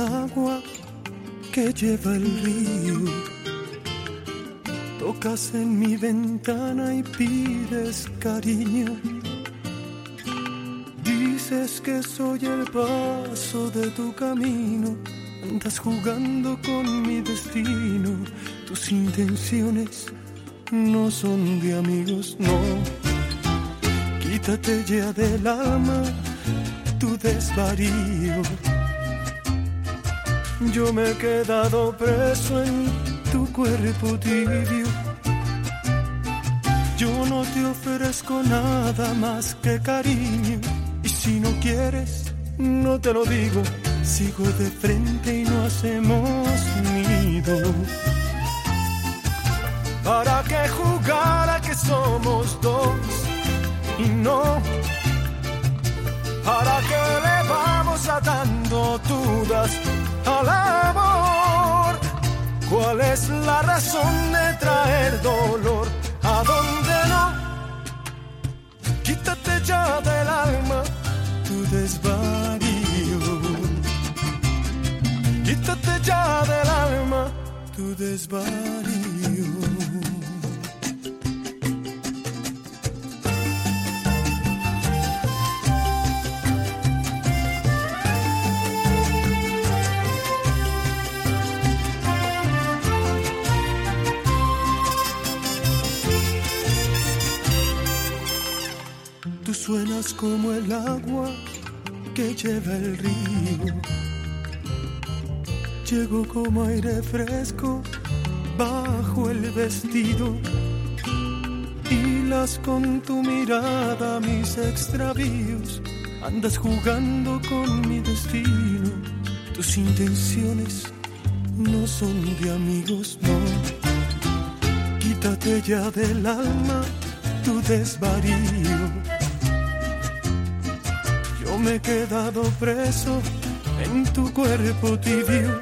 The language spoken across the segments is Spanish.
agua que lleva el río. Tocas en mi ventana y pides cariño. Dices que soy el paso de tu camino. Andas jugando con mi destino. Tus intenciones no son de amigos, no. Quítate ya del alma tu desvarío. Yo me he quedado preso en tu cuerpo tibio. Yo no te ofrezco nada más que cariño. Y si no quieres, no te lo digo. Sigo de frente y no hacemos nido. ¿Para qué jugar a que somos dos y no? ¿Para qué le vamos atando dudas al amor? ¿Cuál es la razón de traer dolor a donde no? Quítate ya del alma tu desvarío. Quítate ya del alma tu desvarío. Tú suenas como el agua que lleva el río. Llego como aire fresco bajo el vestido. Hilas con tu mirada mis extravíos. Andas jugando con mi destino. Tus intenciones no son de amigos, no. Quítate ya del alma tu desvarío. Yo me he quedado preso en tu cuerpo tibio.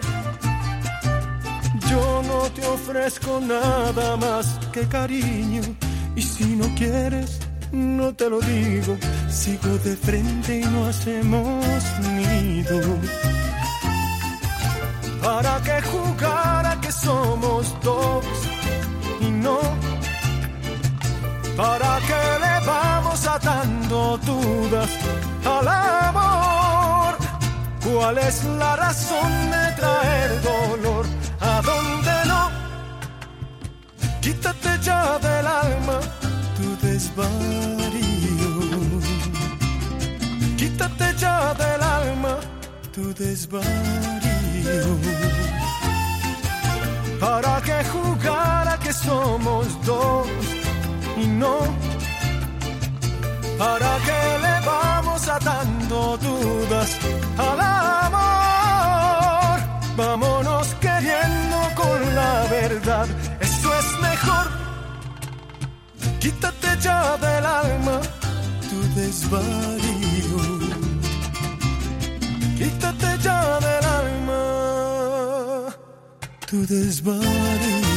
Yo no te ofrezco nada más que cariño. Y si no quieres, no te lo digo. Sigo de frente y no hacemos nido. ¿Para qué jugar a que somos dos y no? ¿Para qué le vamos atando dudas al amor? ¿Cuál es la razón de traer dolor a donde no? Quítate ya del alma tu desvarío. Quítate ya del alma tu desvarío. ¿Para qué jugar a que somos dos y no? ¿Para qué le vamos atando dudas al amor? Vámonos queriendo con la verdad, eso es mejor. Quítate ya del alma tu desvarío. Quítate ya del alma tu desvarío.